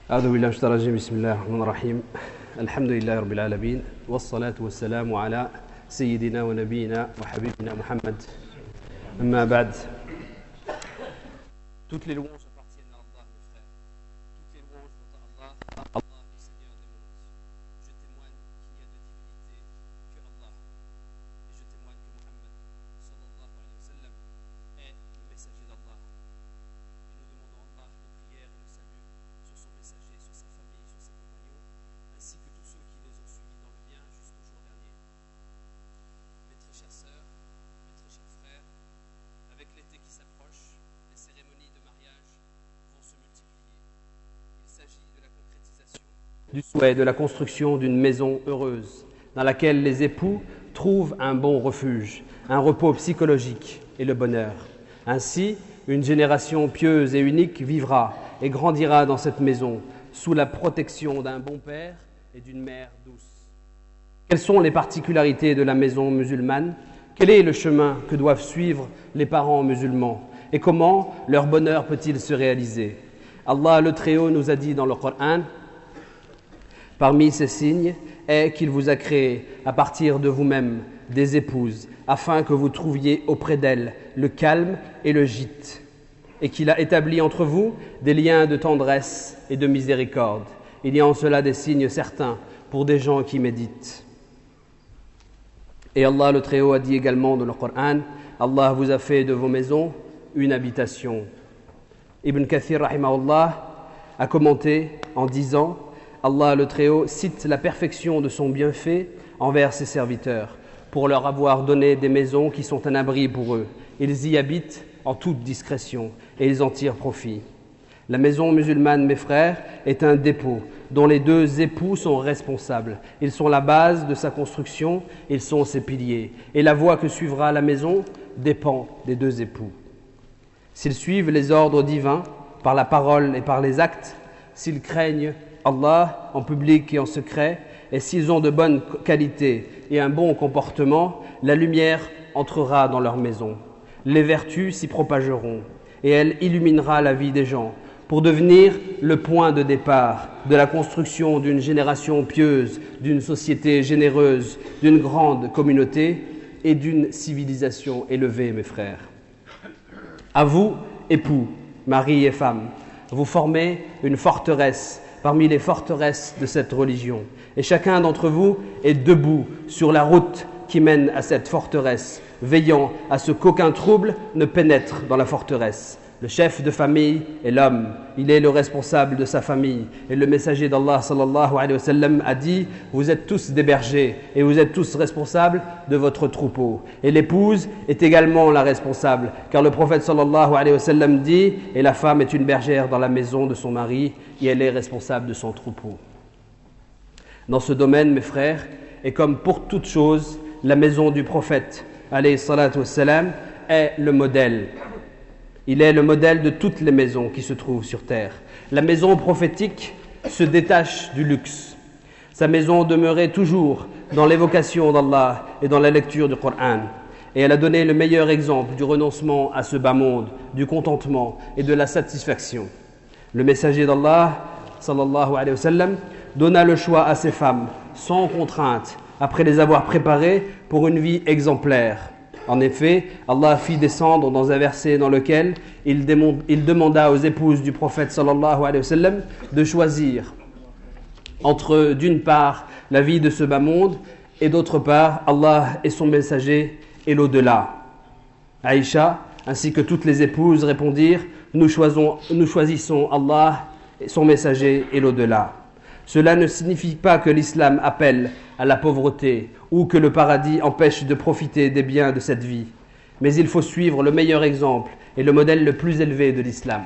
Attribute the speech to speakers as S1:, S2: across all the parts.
S1: أعوذ بالله من الشيطان الرجيم بسم الله الرحمن الرحيم الحمد لله رب العالمين والصلاة والسلام على سيدنا ونبينا وحبيبنا محمد أما بعد. Toutes les louanges appartiennent à Allah, mes frères. Toutes les louanges vont à Allah, Allah le Seigneur des mondes. Je témoigne qu'il n'y a de divinité que Allah. Et je témoigne que Muhammad sallallahu alayhi wa sallam est le messager d'Allah. Et nous demandons à Allah de prière et de salut sur son messager, sur sa famille, sur ses compagnons, ainsi que tous ceux qui les ont suivis dans le bien jusqu'au jour dernier. Mes très chères sœurs, mes très chers frères, avec l'été qui s'approche, les cérémonies de mariage vont se multiplier. Il s'agit de la concrétisation du souhait de la construction d'une maison heureuse, dans laquelle les époux trouvent un bon refuge, un repos psychologique et le bonheur. Ainsi, une génération pieuse et unique vivra et grandira dans cette maison, sous la protection d'un bon père et d'une mère douce. Quelles sont les particularités de la maison musulmane ? Quel est le chemin que doivent suivre les parents musulmans ? Et comment leur bonheur peut-il se réaliser ? Allah le Très-Haut nous a dit dans le Coran, parmi ces signes est qu'il vous a créé à partir de vous-même des épouses, afin que vous trouviez auprès d'elles le calme et le gîte, et qu'il a établi entre vous des liens de tendresse et de miséricorde. Il y a en cela des signes certains pour des gens qui méditent. Et Allah le Très-Haut a dit également dans le Coran, Allah vous a fait de vos maisons une habitation. Ibn Kathir rahimahullah a commenté en disant, Allah le Très-Haut cite la perfection de son bienfait envers ses serviteurs pour leur avoir donné des maisons qui sont un abri pour eux. Ils y habitent en toute discrétion et ils en tirent profit. La maison musulmane, mes frères, est un dépôt dont les deux époux sont responsables. Ils sont la base de sa construction, ils sont ses piliers. Et la voie que suivra la maison dépend des deux époux. S'ils suivent les ordres divins par la parole et par les actes, s'ils craignent Allah en public et en secret, et s'ils ont de bonnes qualités et un bon comportement, la lumière entrera dans leur maison. Les vertus s'y propageront et elle illuminera la vie des gens pour devenir le point de départ de la construction d'une génération pieuse, d'une société généreuse, d'une grande communauté et d'une civilisation élevée, mes frères. À vous, époux, mari et femme, vous formez une forteresse parmi les forteresses de cette religion. Et chacun d'entre vous est debout sur la route qui mène à cette forteresse, veillant à ce qu'aucun trouble ne pénètre dans la forteresse. Le chef de famille est l'homme, il est le responsable de sa famille. Et le messager d'Allah sallallahu alayhi wa sallam a dit, vous êtes tous des bergers et vous êtes tous responsables de votre troupeau. Et l'épouse est également la responsable, car le prophète sallallahu alayhi wa sallam dit, et la femme est une bergère dans la maison de son mari et elle est responsable de son troupeau. Dans ce domaine, mes frères, et comme pour toute chose, la maison du prophète alayhi salatu wassalam est le modèle. Il est le modèle de toutes les maisons qui se trouvent sur terre. La maison prophétique se détache du luxe. Sa maison demeurait toujours dans l'évocation d'Allah et dans la lecture du Coran. Et elle a donné le meilleur exemple du renoncement à ce bas monde, du contentement et de la satisfaction. Le messager d'Allah, sallallahu alayhi wa sallam, donna le choix à ses femmes, sans contrainte, après les avoir préparées pour une vie exemplaire. En effet, Allah fit descendre dans un verset dans lequel il demanda aux épouses du prophète sallallahu alayhi wa sallam de choisir entre d'une part la vie de ce bas monde et d'autre part Allah et son messager et l'au-delà. Aïcha ainsi que toutes les épouses répondirent, nous choisissons Allah, son messager et l'au-delà. Cela ne signifie pas que l'islam appelle à la pauvreté ou que le paradis empêche de profiter des biens de cette vie. Mais il faut suivre le meilleur exemple et le modèle le plus élevé de l'islam.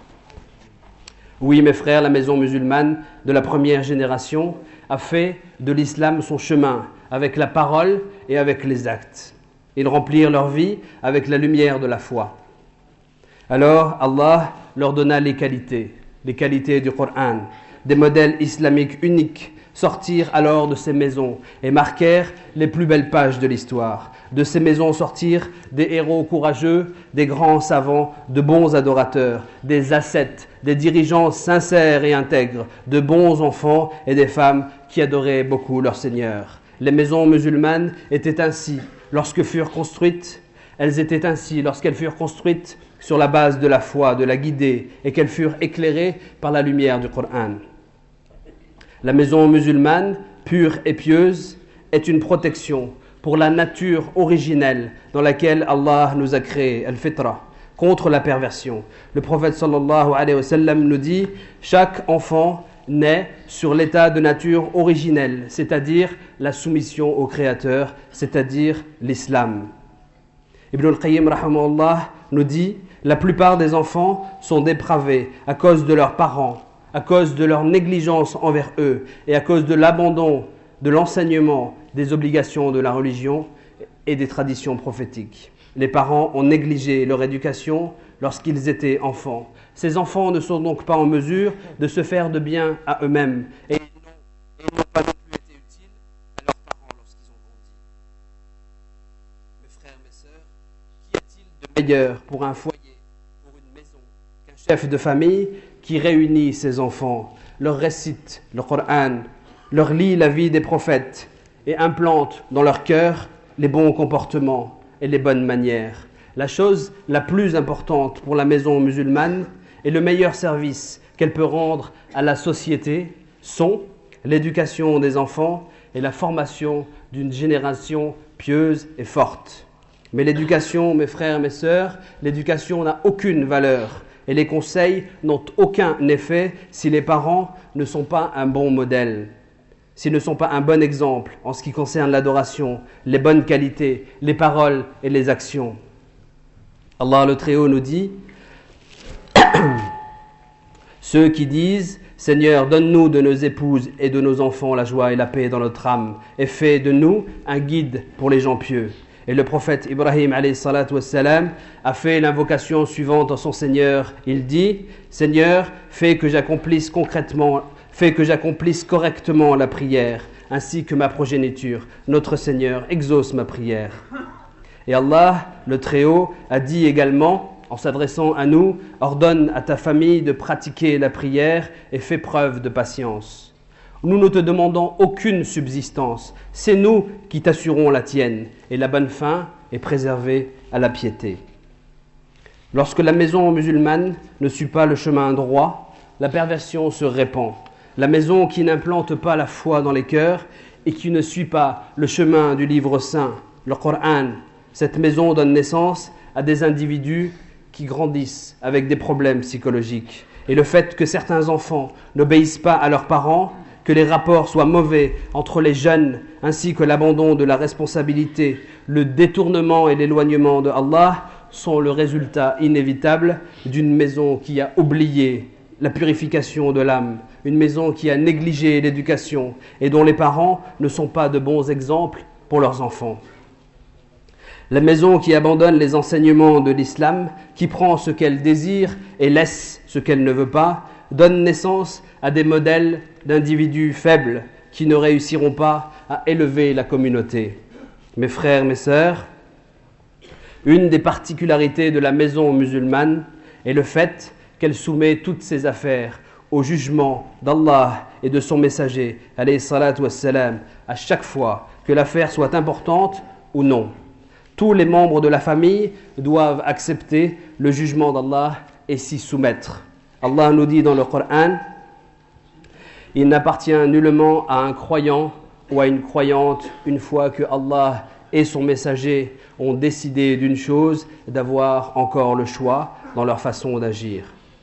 S1: Oui, mes frères, la maison musulmane de la première génération a fait de l'islam son chemin avec la parole et avec les actes. Ils remplirent leur vie avec la lumière de la foi. Alors Allah leur donna les qualités du Coran, des modèles islamiques uniques
S2: sortirent alors de ces maisons et marquèrent les plus belles pages de l'histoire. De ces maisons sortirent des héros courageux, des grands savants, de bons adorateurs, des ascètes, des dirigeants sincères et intègres, de bons enfants et des femmes qui adoraient beaucoup leur Seigneur. Les maisons musulmanes étaient ainsi lorsqu'elles furent construites sur la base de la foi, de la guidée, et qu'elles furent éclairées par la lumière du Coran. La maison musulmane, pure et pieuse, est une protection pour la nature originelle dans laquelle Allah nous a créés, al-fitra, contre la perversion. Le prophète sallallahu alayhi wa sallam nous dit « Chaque enfant naît sur l'état de nature originelle, c'est-à-dire la soumission au Créateur, c'est-à-dire l'islam. » Ibn al-Qayyim rahimahullah nous dit « La plupart des enfants sont dépravés à cause de leurs parents, à cause de leur négligence envers eux et à cause de l'abandon de l'enseignement des obligations de la religion et des traditions prophétiques. Les parents ont négligé leur éducation lorsqu'ils étaient enfants. Ces enfants ne sont donc pas en mesure de se faire de bien à eux-mêmes et ils n'ont pas non plus été utiles à leurs parents lorsqu'ils ont grandi. Mes frères, mes sœurs, qu'y a-t-il de meilleur pour un foyer, pour une maison, qu'un chef de famille qui réunit ses enfants, leur récite le Coran, leur lit la vie des prophètes et implante dans leur cœur les bons comportements et les bonnes manières. La chose la plus importante pour la maison musulmane et le meilleur service qu'elle peut rendre à la société sont l'éducation des enfants et la formation d'une génération pieuse et forte. Mais l'éducation, mes frères et mes sœurs, l'éducation n'a aucune valeur et les conseils n'ont aucun effet si les parents ne sont pas un bon modèle, s'ils ne sont pas un bon exemple en ce qui concerne l'adoration, les bonnes qualités, les paroles et les actions. Allah le Très-Haut nous dit « Ceux qui disent « Seigneur, donne-nous de nos épouses et de nos enfants la joie et la paix dans notre âme et fais de nous un guide pour les gens pieux. » Et le prophète Ibrahim alayhi salatu wassalam a fait l'invocation suivante en son Seigneur. Il dit « Seigneur, fais que j'accomplisse correctement la prière, ainsi que ma progéniture. Notre Seigneur, exauce ma prière. » Et Allah, le Très-Haut, a dit également, en s'adressant à nous, « Ordonne à ta famille de pratiquer la prière et fais preuve de patience. » Nous ne te demandons aucune subsistance, c'est nous qui t'assurons la tienne, et la bonne fin est préservée à la piété. Lorsque la maison musulmane ne suit pas le chemin droit, la perversion se répand. La maison qui n'implante pas la foi dans les cœurs et qui ne suit pas le chemin du livre saint, le Coran, cette maison donne naissance à des individus qui grandissent avec des problèmes psychologiques. Et le fait que certains enfants n'obéissent pas à leurs parents, que les rapports soient mauvais entre les jeunes, ainsi que l'abandon de la responsabilité, le détournement et l'éloignement de Allah sont le résultat inévitable d'une maison qui a oublié la purification de l'âme, une maison qui a négligé l'éducation et dont les parents ne sont pas de bons exemples pour leurs enfants. La maison qui abandonne les enseignements de l'islam, qui prend ce qu'elle désire et laisse ce qu'elle ne veut pas, donne naissance à des modèles d'individus faibles qui ne réussiront pas à élever la communauté. Mes frères, mes sœurs, une des particularités de la maison musulmane est le fait qu'elle soumet toutes ses affaires au jugement d'Allah et de son messager, alayhi salatu wassalam, à chaque fois que l'affaire soit importante ou non. Tous les membres de la famille doivent accepter le jugement d'Allah et s'y soumettre. Allah nous dit dans le Coran, « Il n'appartient nullement à un croyant ou à une croyante, une fois que Allah et son messager ont décidé d'une chose, d'avoir encore le choix dans leur façon d'agir. »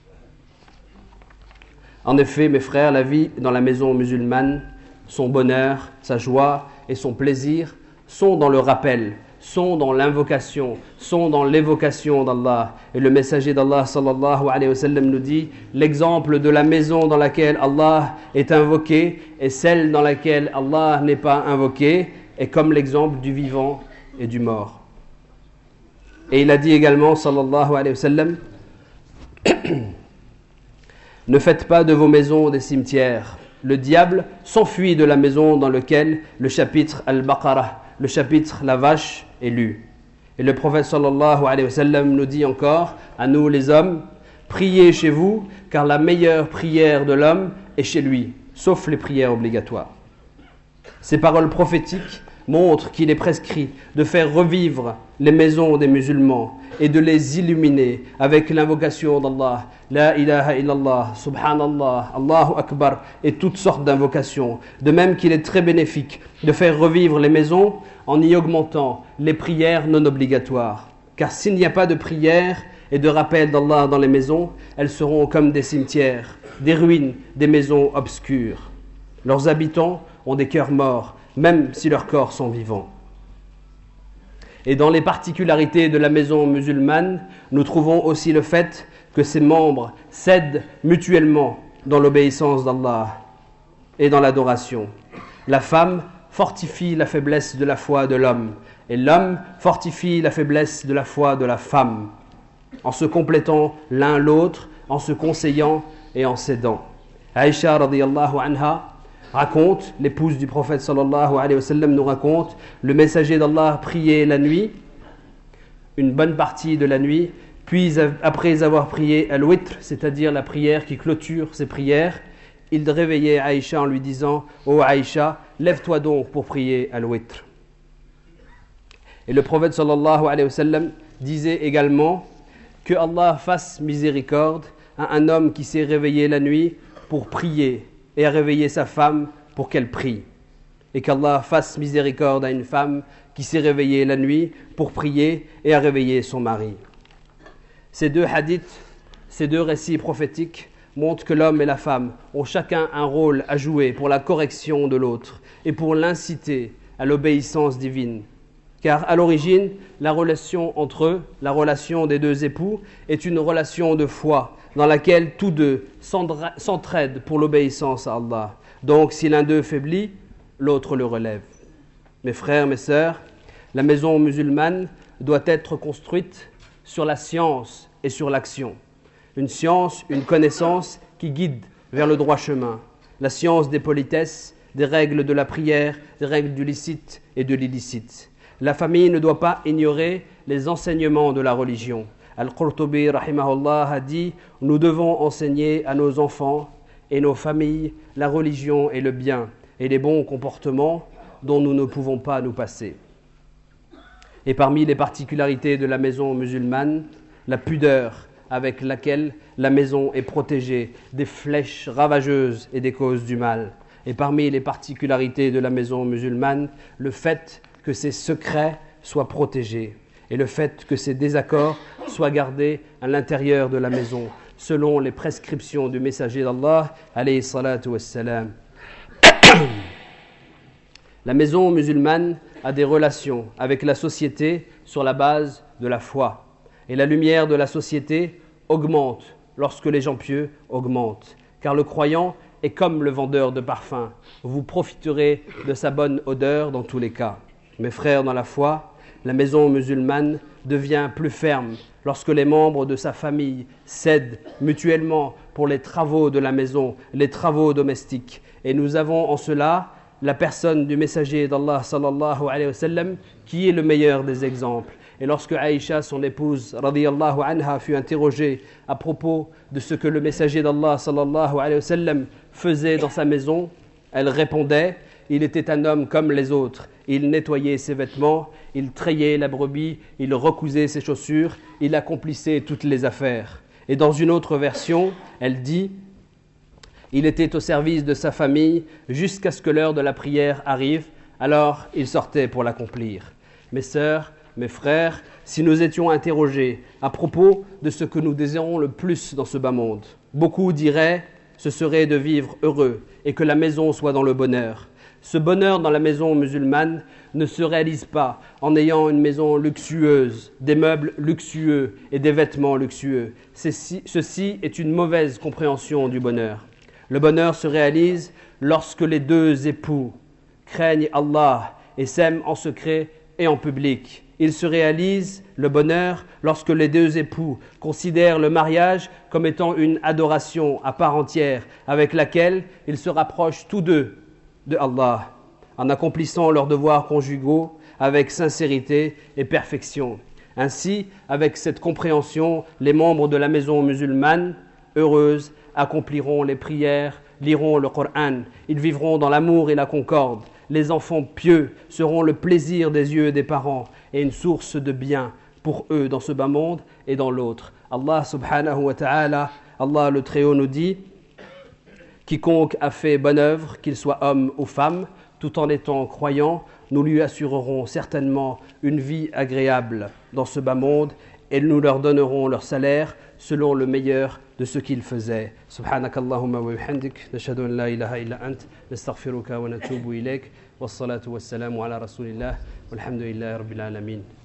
S2: En effet, mes frères, la vie dans la maison musulmane, son bonheur, sa joie et son plaisir sont dans le rappel, sont dans l'invocation, sont dans l'évocation d'Allah. Et le messager d'Allah sallallahu alayhi wa sallam nous dit « L'exemple de la maison dans laquelle Allah est invoqué et celle dans laquelle Allah n'est pas invoqué est comme l'exemple du vivant et du mort. » Et il a dit également sallallahu alayhi wa sallam « Ne faites pas de vos maisons des cimetières le diable s'enfuit de la maison dans laquelle le chapitre Al-Baqarah, le chapitre La Vache, est lu. Et le prophète sallallahu alayhi wa sallam nous dit encore, à nous les hommes, priez chez vous, car la meilleure prière de l'homme est chez lui, sauf les prières obligatoires. Ces paroles prophétiques montrent qu'il est prescrit de faire revivre les maisons des musulmans et de les illuminer avec l'invocation d'Allah, La ilaha illallah, Subhanallah, Allahu Akbar et toutes sortes d'invocations. De même qu'il est très bénéfique de faire revivre les maisons en y augmentant les prières non obligatoires. Car s'il n'y a pas de prières et de rappel d'Allah dans les maisons, elles seront comme des cimetières, des ruines, des maisons obscures. Leurs habitants ont des cœurs morts, même si leurs corps sont vivants. Et dans les particularités de la maison musulmane, nous trouvons aussi le fait que ses membres s'aident mutuellement dans l'obéissance d'Allah et dans l'adoration. La femme fortifie la faiblesse de la foi de l'homme et l'homme fortifie la faiblesse de la foi de la femme, en se complétant l'un l'autre, en se conseillant et en s'aidant. Aïcha radiyallahu anha raconte, l'épouse du prophète sallallahu alayhi wa sallam nous raconte, le messager d'Allah priait la nuit, une bonne partie de la nuit, puis après avoir prié al-witr, c'est-à-dire la prière qui clôture ses prières, il réveillait Aïcha en lui disant « Oh Aïcha, lève-toi donc pour prier al-witr ». Et le prophète sallallahu alayhi wa sallam disait également que Allah fasse miséricorde à un homme qui s'est réveillé la nuit pour prier et à réveiller sa femme pour qu'elle prie. Et qu'Allah fasse miséricorde à une femme qui s'est réveillée la nuit pour prier et à réveiller son mari. Ces deux hadiths, ces deux récits prophétiques montrent que l'homme et la femme ont chacun un rôle à jouer pour la correction de l'autre et pour l'inciter à l'obéissance divine. Car à l'origine, la relation entre eux, la relation des deux époux, est une relation de foi dans laquelle tous deux s'entraident pour l'obéissance à Allah. Donc si l'un d'eux faiblit, l'autre le relève. Mes frères, mes sœurs, la maison musulmane doit être construite sur la science et sur l'action. Une science, une connaissance qui guide vers le droit chemin. La science des politesses, des règles de la prière, des règles du licite et de l'illicite. La famille ne doit pas ignorer les enseignements de la religion. Al-Qurtubi, rahimahullah, a dit « Nous devons enseigner à nos enfants et nos familles la religion et le bien et les bons comportements dont nous ne pouvons pas nous passer. » Et parmi les particularités de la maison musulmane, la pudeur avec laquelle la maison est protégée des flèches ravageuses et des causes du mal. Et parmi les particularités de la maison musulmane, le fait que ses secrets soient protégés et le fait que ses désaccords soient gardés à l'intérieur de la maison, selon les prescriptions du messager d'Allah, alayhi salatu wassalam. La maison musulmane a des relations avec la société sur la base de la foi. Et la lumière de la société augmente lorsque les gens pieux augmentent. Car le croyant est comme le vendeur de parfums. Vous profiterez de sa bonne odeur dans tous les cas. Mes frères dans la foi, la maison musulmane devient plus ferme lorsque les membres de sa famille s'aident mutuellement pour les travaux de la maison, les travaux domestiques. Et nous avons en cela la personne du messager d'Allah sallallahu alayhi wa sallam qui est le meilleur des exemples. Et lorsque Aïcha, son épouse, radiyallahu anha, fut interrogée à propos de ce que le messager d'Allah sallallahu alayhi wa sallam faisait dans sa maison, elle répondait « Il était un homme comme les autres. Il nettoyait ses vêtements, il trayait la brebis, il recousait ses chaussures, il accomplissait toutes les affaires. » Et dans une autre version, elle dit « Il était au service de sa famille jusqu'à ce que l'heure de la prière arrive, alors il sortait pour l'accomplir. » Mes sœurs, mes frères, si nous étions interrogés à propos de ce que nous désirons le plus dans ce bas monde, beaucoup diraient « ce serait de vivre heureux et que la maison soit dans le bonheur. » Ce bonheur dans la maison musulmane ne se réalise pas en ayant une maison luxueuse, des meubles luxueux et des vêtements luxueux. Ceci est une mauvaise compréhension du bonheur. Le bonheur se réalise lorsque les deux époux craignent Allah et s'aiment en secret et en public Il se réalise le bonheur lorsque les deux époux considèrent le mariage comme étant une adoration à part entière avec laquelle ils se rapprochent tous deux de Allah en accomplissant leurs devoirs conjugaux avec sincérité et perfection. Ainsi, avec cette compréhension, les membres de la maison musulmane, heureuses, accompliront les prières, liront le Coran, ils vivront dans l'amour et la concorde. Les enfants pieux seront le plaisir des yeux des parents et une source de bien pour eux dans ce bas monde et dans l'autre. Allah subhanahu wa ta'ala, Allah le Très-Haut nous dit « Quiconque a fait bonne œuvre, qu'il soit homme ou femme, tout en étant croyant, nous lui assurerons certainement une vie agréable dans ce bas monde et nous leur donnerons leur salaire selon le meilleur de ce qu'ils faisaient. Subhanakallahumma wa bihamdik, nashhadu an la ilaha illa ant, nastaghfiruka wa natubu ilayk, wassalatu wassalamu ala rasulillah, walhamdulillahi rabbil alamin.